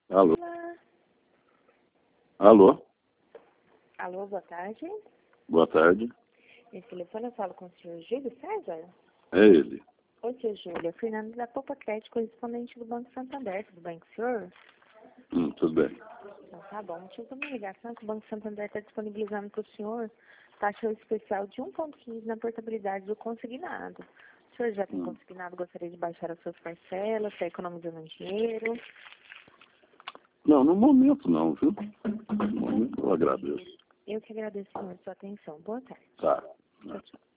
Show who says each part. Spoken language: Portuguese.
Speaker 1: Alô?
Speaker 2: Olá.
Speaker 1: Alô?
Speaker 2: Alô, boa tarde.
Speaker 1: Boa tarde.
Speaker 2: Esse telefone eu falo com o senhor Júlio César?
Speaker 1: É ele.
Speaker 2: Oi, senhor Júlio. Fernando da Popa Crédito, correspondente do Banco Santander. Tudo bem com o senhor?
Speaker 1: Tudo bem.
Speaker 2: Então tá bom. O motivo da minha ligação é que o Banco Santander está disponibilizando para o senhor taxa especial de 1,15 na portabilidade do consignado. O senhor já tem consignado, gostaria de baixar as suas parcelas, está economizando dinheiro?
Speaker 1: Não, no momento não, viu? No momento eu agradeço.
Speaker 2: Eu que agradeço muito a sua atenção. Boa tarde.
Speaker 1: Tá.
Speaker 2: Tchau, tchau.